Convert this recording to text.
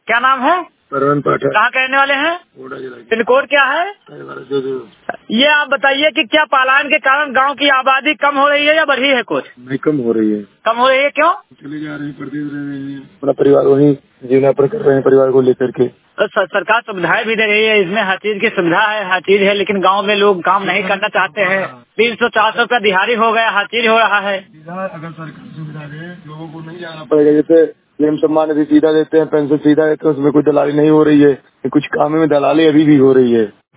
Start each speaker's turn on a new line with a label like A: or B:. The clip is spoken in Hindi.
A: क्या नाम है?
B: परवन पाठक।
A: कहाँ के रहने वाले हैं? पिन कोड क्या है? ये आप बताइए कि क्या पलायन के कारण गांव की आबादी कम हो रही है या बढ़ी है? कुछ
B: नहीं, कम हो रही है।
A: कम हो रही है, क्यों?
B: चले जा रहे हैं, पढ़ते रह रहे हैं, अपना परिवार वही जीवनायापन कर रहे हैं परिवार को लेकर के।
A: तो सरकार सुविधाएं भी दे रही है, इसमें हर चीज की सुविधा है, हर चीज है, लेकिन गांव में लोग काम नहीं करना चाहते हैं। 300-400 रुपया दिहाड़ी हो गया, हर चीज हो रहा है।
B: अगर सरकार सुविधा दे, लोगों को नहीं जाना पड़ेगा। जैसे पीएम सम्मान निधि सीधा देते हैं, पेंशन सीधा देते हैं, उसमें कोई दलाली नहीं हो रही है। कुछ काम में दलाली अभी भी हो रही है।